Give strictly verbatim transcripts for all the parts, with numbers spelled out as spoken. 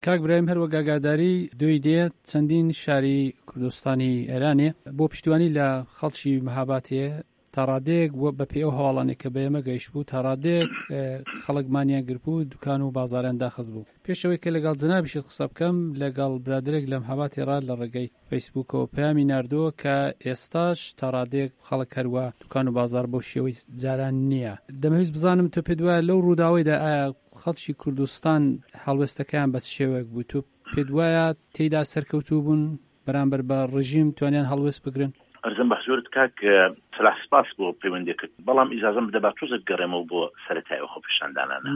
کاک برایم هەروەک ئاگاداری دوی دێت چەندین شاری کوردستانی ئێرانێ بۆ پشتیوانی لە خەڵکی مەهاباتێ تا ڕادێک بە پێی ئەو هەواڵانێک کە بە ئێمە گەیشت بوو تا ڕادێک خەڵکمانیان گرت بوو دوکان و بازاریان داخست بوو. پێشەوەی کە لەگەڵ جەنابیشت قسە بکەم لەگەڵ برادرێک لە مەهاباتی ڕاد لە ڕێگەی فەیسبووکەوە پەیامی ناردووە کە ئێستاش تا ڕادێک خەڵک هەروە دوکان و بازار بۆ شێوەی جاران نییە. دەمەویست بزانم تۆ پێت وایە لەو ڕووداوەیدا ئایا خەڵکی کوردستان هەڵوێستەکەیان بە شێوەیەک بوو؟ تۆ پێت وایە تێیدا سەرکەوتوو بوون بەرامبەر بە ڕژیم توانیان هەڵوێست بگرن؟ ئەرزم بەحزورت کاک سلاح سپاس بۆ پەیوەندیەکەت، بەڵام ئیجازەم بدە با تووزت گەڕێمەوە بۆ سەرەتای ئەو خۆپیشاندانانە.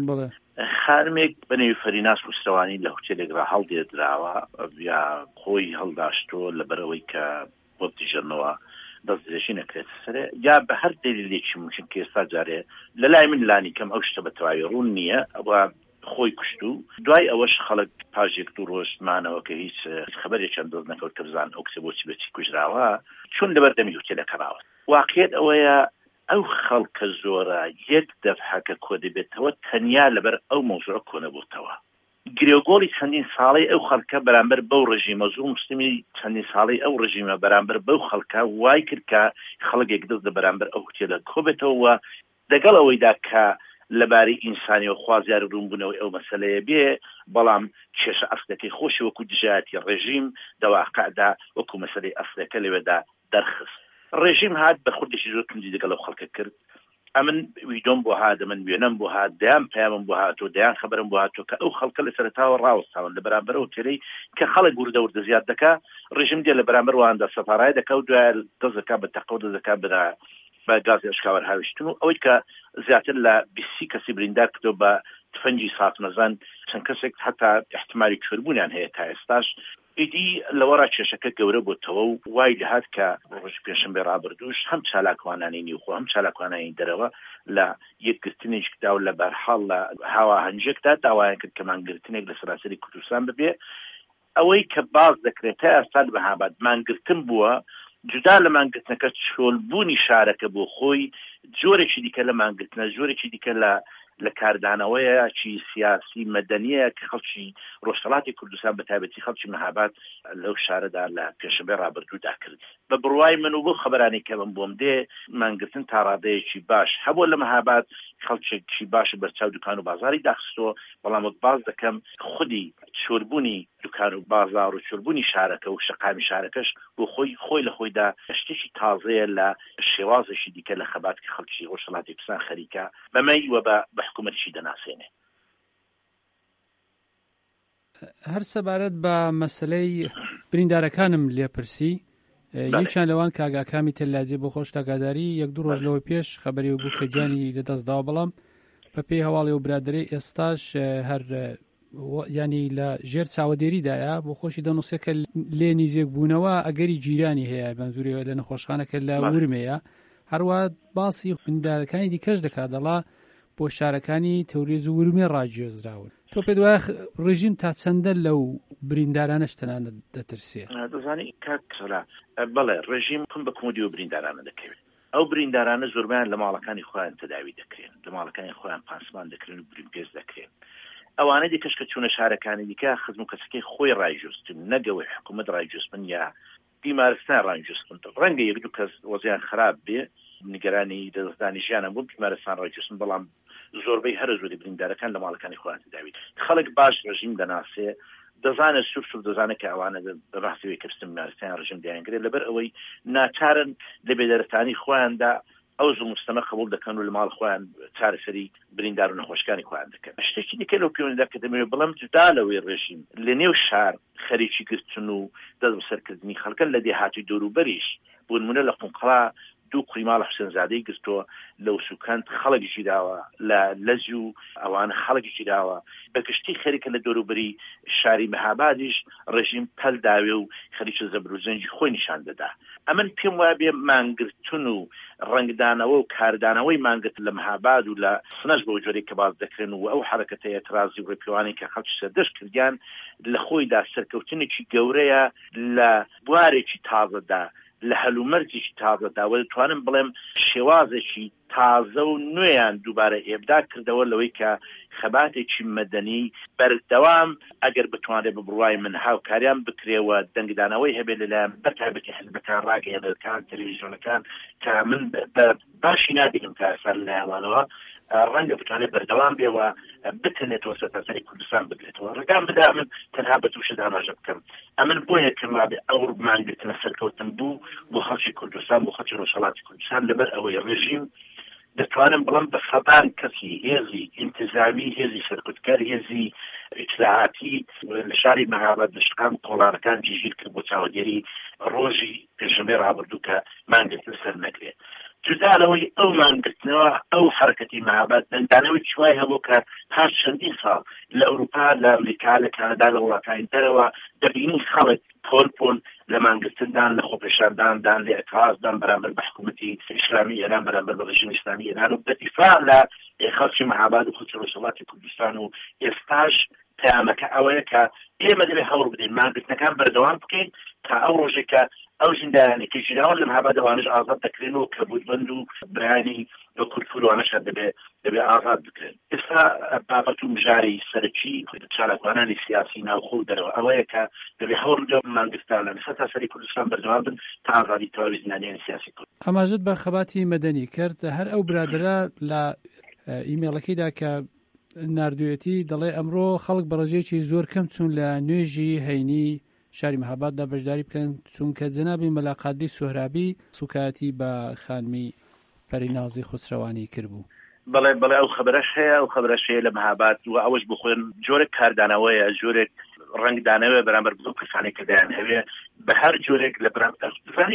خارمێک بەنێوی فەریناس وسرەوانی لە هوتێلێکرا هەڵدێدراوە یا خۆی هەڵداشتۆ لەبەرەوەی کە بۆ بتیژێنەوە دەستدرێژی نەکرێت سەرێ یا بە هەر دلیلێکی ممکن کە ئێستا جارێ لە لای من لانی کەم ئەو شتە بە تەواوی ڕوون نییە، ئەوە خۆی کوشت و دوای ئەوەش خەڵک پاژێک دوو ڕۆژمانەوە کە هیچ خەبەرێکیان دەست نەکەوت کە بزان ئەو کچە بۆچی بەچی کوژراوە چون لەبەردەمی هوتێلەکە ڕاوە. واقعیت ئەوەیە ئەو خەڵکە زۆرە یەک دەفعەکە کۆ دەبێتەوە تەنیا لەبەر ئەو مەوزوعە کۆ نەبووتەوە. گرێگۆڵی چەندین ساڵی ئەو خەڵکە بەرامبەر بەو ڕژیمە زوو مسلمی چەندین ساڵی ئەو ڕژیمە بەرامبەر بەو خەڵکە وای کرد کە خەڵکێک دەست لە بەرامبەر ئەو هوتێلە کۆ بێتەوە دەگەڵ ئەوەیدا کە لەبارەی ئینسانی و خوازیار ڕوونبوونەوەی ئەو مەسەلەیە بێ، بەڵام کێشە ئەسلەکەی خۆشی وەکو دژایەتی ڕێژیم دەواقعدا وەکو مەسەلەی ئەسلەکە لەوێدا دەرخست. ڕێژیم هات بەخودێکی زۆر توندی لەگەڵ ئەو خەڵکە کرد. ئەمن ویدۆم بۆ هات، من وێنەم بۆ هات، دەیان پەیامم بۆ هاتۆ، دەیان خەبەرم بۆ هاتۆ کە ئەو خەڵکە لە سەرەتاوە ڕاوەستاون لە بەرامبەر ئەو تێرەی کە خەڵک وردە وردە زیاد دەکا، ڕێژیم دێ لە بەرامبەر واندا سەپارای دەکا و دوای دەست دەکا بە تەقە و دەست دەکا بە بە گازی ئەشکاوەر هاویشتن و ئەوەی کە زیاتر لە بیستی کەسی بریندار کردو بە تفەنجی ساتمەزان چەند کەسێک حتا احتمالی کوێربوونیان هەیە تا ئێستاش. ئیدی لەوەڕا کێشەکە گەورە بۆتەوە و وای لەهات کە ڕۆژ پێشەمبێ ڕابردووش هەم چالاکوانانی نیوخۆ هەم چالاکوانانی دەرەوە لە یەکگرتنێکدا و لە بەرحاڵ لە هاواهەنجێکدا داوایان کرد کە مانگرتنێک لە سەراسەری کوردستان ببێ. ئەوەی کە باز دەکرێتە ئێستا بەهاباد مانگرتن بووە، جودا لە مانگرتنەکە چۆلبوونی شارەکە بۆ خۆی جۆرێکی دیکە لە مانگرتنە، جۆرێکی دیکە لە لە کاردانەوەیە چی سیاسی مەدەنیە کە خەڵکی ڕۆژهەڵاتی کوردستان بە تایبەتی خەڵکی مەهاباد لەو شارەدا لە پێشەمبێ ڕابردوودا کرد. بە بڕوای من و بۆ خەبەرانی کە من بۆم دێ مانگرتن تا ڕادەیەکی باش هەبوو لە مەهاباد، خەڵکێکی باشە بەرچاو دوکان و بازاری داخستۆ، بەڵام باز دەکەم خودی چۆربوونی دوکان و بازار و چۆربوونی شارەکە و شەقامی شارەکەش بۆ خۆی خۆی لە خۆیدا شتێکی تازەیە لە شێوازێکی دیکە لە خەبات کە خەڵکی ڕۆژهەڵاتی کوردستان خەریکە بەمەی وە بە حکوومەتیشی دەناسێنێ. هەر سەبارەت بە مەسەلەی بریندارەکانم لێپرسی، یەکیان لەوان کاگاکامی تەلاجێ بۆ خۆش تاگاداری یەک دوو ڕۆژ لەوە پێش خەبەری بوو کە گیانی لەدەستداوە، بەڵام بە پێی هەواڵی و برادەرەی ئێستاش هەر ینی لە ژێر چاوەدێریدایە بۆ خۆشی دەنووسێکە لێ نزیک بوونەوە ئەگەری جیرانی هەیە بەنزوریەوە لە نەخۆشخانەکە لە ورمەیە، هەروە باسی بریندارەکانی دیکەش دەکات دەڵا بۆ شارەکانی تەوریز و ورمێ ڕاگوێزراون. تۆ پێت وایە ڕژیم تا چەندە لەو بریندارانەش تەنانەت دەترسێ؟ دەزانی کاکسەلا بەڵێ ڕژیم کم بە کۆمۆدی و بریندارانە دەکەوێت. ئەو بریندارانە زۆربیان لە ماڵەکانی خۆیان تەداوی دەکرێن، لە ماڵەکانی خۆیان پانسمان دەکرێن و برینپێز دەکرێن. ئەوانە دیکەش کە چوونە شارەکانی دیکە خزم و کەسەکەی خۆی ڕایجوستن، نەگەوەی حکوومەت ڕایجوستن یا بیمارستان ڕایجوستن. ڕەنگە یەک دوو کەس وەزیان خراپ بێ نیگەرانی دەستدانی ژیانە بۆ بیمارستان ڕایجوستن، بەڵام زۆربەی هەر زۆری بریندارەکان لە ماڵەکانی خۆیان تەداوی. خەڵک باش ڕژیم دەناسێ، دەزانێت سوور سوور دەزانێت کە ئەوانە بە بەحسەوەی کە بستن بیمارستان ڕژیم دەیانگرێت لەبەر ئەوەی ناچارن لە بێدەرەتانی خۆیاندا ئەو زوو مستەمە قبول دەکەن و لە ماڵ خۆیان چارەسەری بریندار و نەخۆشەکانی خۆیان دەکەن. شتێکی دیکە لەو پەیوەندیدا کە دەمەوێت بڵام جودا لەوەی ڕێژیم لە نێو شار خەریکی گرتن و دەست بەسەرکردنی خەڵکە لە دێهاتی دەوروبەریش بۆ نمونە لە قونقڵا دوو قڕیماڵ حوسێنزادەی گرتووە لە وسوکەند خەڵکی داوە، لە لەزی و ئەوانە خەڵکی داوە، بەگشتی خەریکە لە دەوروبەری شاری مەهابادیش ڕێژیم پەل داوێ و خەریکە زەبروزەنجی خۆی نیشان دەدا. ئەمن پێم وایە بێ مانگرتن و ڕنگدانەوە و کاردانەوەی مانگرت لە مەهاباد و لە سنەش بۆ جۆرێک کە باز دەکرێن و ئەو حرەکەتە ئێترازی و ڕێپیوانی کە خەڵکی سەردەشت کردیان لە خۆیدا سەرکەوتنێکی گەورەیە لە بوارێکی تازەدا، لە هەلومەرجێکی تازەدا و دەتوانم بڵێم شێوازێکی تازە و نوێیان دووبارە ئێبدا کردەوە لەوەی کە خەباتێکی مەدەنی بەردەوام ئەگەر بتوانێت ببڕوای من هاوکاریان بکرێەوە دەنگدانەوەی هەبێت لەلایەن بەتایبەتی حزبەکان ڕاگەیەنەکان تەلەڤیزیۆنەکان کە من باشی نابینم کە ئەسەر لایەنەوە ڕەنگە بتوانێت بەردەوام بێەوە بتنێتەوە سەرتاسەری کوردستان بگرێتەوە ڕێگام بدا من تەنها بە تووشە داماژە بکەم ئەمن بۆیە کەمابێ ئەو مانگرتنە سەرکەوتن بوو بۆ خەڵکی کوردستان بۆ خەڵکی ڕۆژهەڵاتی کوردستان لەبەر ئەوەی ڕێژیم دەتوانم بڵم بە سەدان کەسی هێزی ئینتیزامی هێزی سەرکوتکار هێزی ئیسلاحاتی لە شاری مەهاباد لەشقام کۆڵارەکان جیژیر کرد بۆ چاوەگەری ڕۆژی پێشەمبەی ڕابردوو کە مانگرتن سەر نەکرێت جودالەوەی ئەو مانگرتنەوە ئەو حرەکەتی مەهاباد دەنگدانەوەی چوای هەبوو کە پاش چەندین ساڵ لە ئەوروپا لە ئەمریکا لە کانادا لە وڵاتانی دەرەوە دەبینی خەڵک پۆل پۆل لە مانگرتندان لە خۆپێشانداندان لە ئەترازدان بەرامبەر بە حکوومەتی ئیسلامی ئێران بەرامبەر بە ڕێژیمی ئیسلامی ئێران و بەدیفاع لە خەڵکی مەهاباد و خەڵکی ڕۆژهەڵاتی کوردستان و ئێستاش پەیامەکە ئەوەیە کە ئێمە دەبێت هەوڵ بدەین مانگرتنەکان بەردەوام بکەین تا ئەو ڕۆژێکە ئەو ژیندایانی کە ژیراوە لە مەهاباد ئەوانش ئازاد دەکرێنەوە کە بودبەند و برانی بە کورتفورۆوانەشە دەبێت دەبێت ئازاد بکرێن ئێستا بابەت و مژاری سەرەکی چالاکوانانی سیاسی ناوخۆ دەرەوە ئەوەیە کە دەبێت هەوڵ بدەین مانگرتانان سەرتاسەری کوردستان بەردەوام بن تا ئازادی تەواوی زیندانیانی سیاسی کرد. ئەماژت بە خەباتی مەدەنی کرد هەر ئەو برادرە لە ئیمێڵەکەیدا کە نردوێتی دەڵێ ئەمڕۆ خەڵک بەڕێژەیەکی زۆر کەم چوون لە نوێژی هەینی شاری مەهاباددا بەشداری بکەن چونکە جەنابی مەلاقاتدی سۆهرابی سوکایەتی بە خانمی پەرینازی خسروانی کردبوو. بەڵێ بەڵێ ئەو خەبەرەش هەیە ئەو خەبەرەش هەیە لە مەهاباد و ئەوەش بخۆن جۆرێک کاردانەوەیە جۆرێک ڕنگدانەوە بەرامبەر بۆ کەسانی کە دەیان هەوێ بە هەر جۆرێک لە بەرامبەر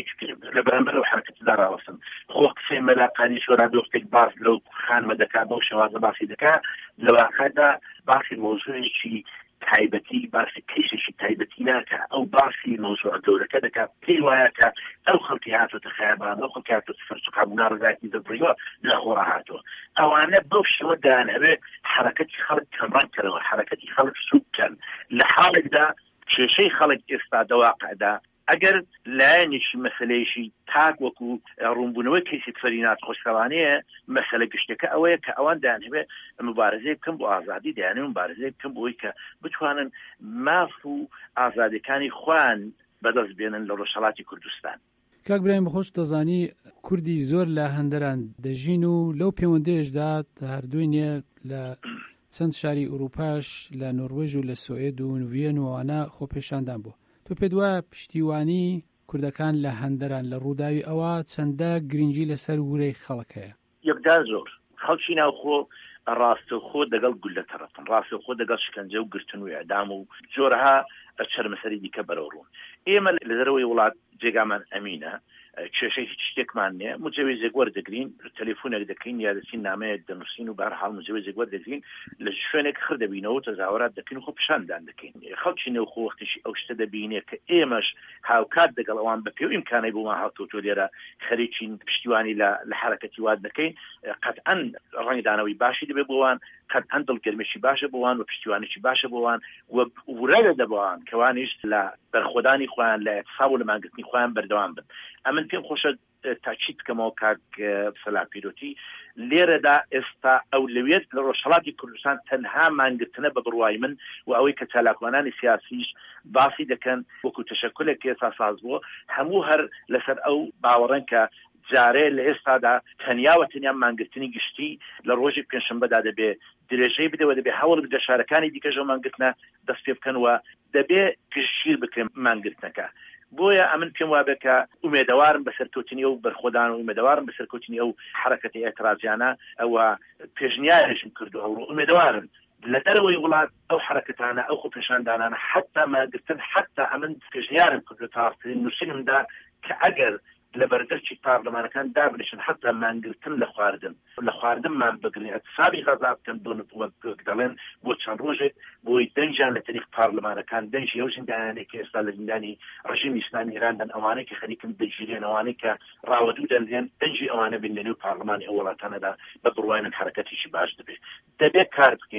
لە بەرامبەر ئەو حرەکەتدا ڕاوەستن خۆ قسەی مەلاقانی سۆهرابی وەختێک باس لەو خانمە دەکات بەو شێوازە باسی دەکات لە واقعدا باسی مۆزوعێکی تایبەتی باسی کەیسێکی تایبەتی ناکە ئەو باسی مۆزوع گەورەکە دەکات پێی وایە کە ئەو خەڵکی هاتوۆتە خەیابان ئەو خەڵکی هاتوۆتە سەرسوقابوونا ڕێگاکی دەبڕیوە لە خۆڕا هاتووە ئەوانە بەو شێوە دەیانەوێ حرەکەتی خەڵک کەمڕەنکەرەوە حرەکەتی خەڵک سوودکەن لە حاڵێکدا کێشەی خەڵک ئێستا دەواقعدا ئەگەر لایەنێکی مەسەلەیەشی تاک وەکو ڕوونبوونەوەی کەیسی فەریناز خۆشەوانەیە مەسەلە گشتەکە ئەوەیە کە ئەوان دەیانەوێت مبارزەی بکەن بۆ ئازادی دەیانێت مبارزەی بکەن بۆی کە بتوانن ماف و ئازادیەکانی خۆیان بەدەست بێنن لە ڕۆژهەڵاتی کوردستان. کاک برایم بەخۆش دەزانی کوردی زۆر لە هەندەران دەژین و لەو پەیوەندیشدا هەردووی نییە لە چەند شاری ئوروپاش لە نۆروێژ و لە سوئێد و نوڤێن و ئەوانە خۆپێشاندان بوو. تۆ پێت وایە پشتیوانی کوردەکان لە هەندەران لە ڕووداوی ئەوە چەندە گرنگی لەسەر ورەی خەڵک هەیە؟ یەکدا زۆر خەڵکی ناوخۆ ڕاستەوخۆ دەگەڵ گول لە تەرەفن ڕاستەوخۆ دەگەڵ شکنجە و گرتن و ئێعدام و جۆرەها چەرمەسەری دیکە بەرەو ڕوون. ئێمە لە دەرەوەی وڵات جێگامان ئەمینە کێشەی هیچ شتێکمان نییە مجوێزێک وەردەگرین تەلێفۆنێک دەکەین یا دەچین نامەیەک دەنووسین و بەهەرحاڵ مجوێزێک وەردەگرین لە شوێنێک خڕ دەبینەوە تەزاوەرات دەکەین و خۆ پیشاندان دەکەین خەڵکی نێوخۆ وەختیشی ئەو شتە دەبینێت کە ئێمەش هاوکات دەگەڵ ئەوان بە پێو ئیمکانەی بۆمان هاتووتۆ لێرە خەریکین پشتیوانی لە حرەکەتی وات دەکەین قەتعەن ڕەنگدانەوەی باشی دەبێت بۆوان قەتعەن دڵگەرمێکی باشە بۆوان و پشتیوانێکی باشە بۆوان و ورە دەبوان کەوانیش لە بەرخۆدانی خۆیان لە اعتصاب و لە مانگرتنی خۆیان بەردەوام بن. ئەمن پێم خۆشە تاکید بکەمەوە کاک سەلاپیرۆتی لێرەدا ئێستا ئەولەویەت لە ڕۆژهەڵاتی کوردستان تەنها مانگرتنە بە بڕوای من و ئەوەی کە چالاکوانانی سیاسیش باسی دەکەن وەکو تەشەکلێک ئێستا ساز بووە هەموو هەر لەسەر ئەو باوەڕەن کە جارێ لە ئێستادا تەنیاوە تەنیا مانگرتنی گشتی لە ڕۆژی پێنجشەمبەدا دەبێ درێژەی بدەوە دەبێ هەوڵ بدە شارەکانی دیکەژە مانگرتنە دەست پێ بکەنەوە دەبێ گشتگیر بکرێن مانگرتنەکە. بۆیە ئەمن پێم وابێ کە ئومێدەوارم بەسەرکەوتنی ئەو بەرخۆدان و ئومێدەوارم بەسەرکەوتنی ئەو حرەکەتی ئێترازیانە ئەوە پێشنیارێکم کردو هەوڵ ئومێدەوارم لە دەرەوەی وڵات ئەو حرەکەتانە ئەو خۆپێشاندانانە حتا مانگرتن حتا ئەمن پێشنیارم کردو تاڕترین نووسینمدا کە ئەگەر لە بەردەرچی پارلەمانەکان دابنیشن حتا مانگرتن لە خواردن لە خواردنمان بگرین ئەتسابی غەزا بکەن بۆ دەڵێن بۆ چەند ڕۆژێک بۆی دەنجیان لە تەریق پارلەمانەکان دەنجی ئەو زیندانانێک کە ئێستا لە زیندانی ڕژیمی ئیسلامی ئێراندان ئەوانەی کە خەریکن دەگیرێن ئەوانەی کە ڕاوەدوو دەنجێن دەنجی ئەوانە بین لە نێو پارلەمانی ئەو وڵاتانەدا بە بڕوای من حرەکەتیشی باش دەبێت دەبێت کار بکەین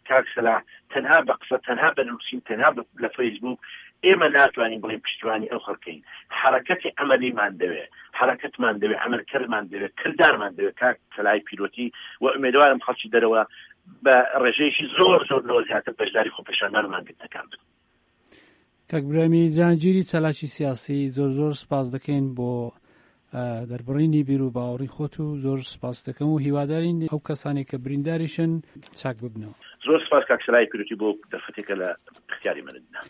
کاکسلا تەنها بە قسە تەنها بە نووسین تەنها لە فەیسبوک ئێمە ناتوانین بڵین پشتیوانی ئەو خەڵکەین حرەکەتی عەمەلیمان دەوێت حرەکەتمان دەوێت عەمەلکردمان دەوێت کردارمان دەوێت کاک سەلای پیرۆتی و ئومێدوارم خەڵکی دەرەوە بە ڕێژەیەکی زۆر زۆر لەوە زیاتر بەشداری خۆپێشانمانمان گرتەکان بن. کاک برامی جانگیری چالاکی سیاسی زۆر زۆر سپاس دەکەین بۆ دەربڕینی بیر و باوەڕی خۆت و زۆر سپاس دەکەم و هیوادارین ئەو کەسانی کە برینداریشن چاک ببنەوە. زۆر سپاس کاک سەلای پیرۆتی بۆ دەرفەتێکە لە اختیاری منتدا.